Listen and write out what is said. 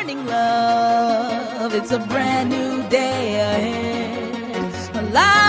morning, love. It's a brand new day ahead.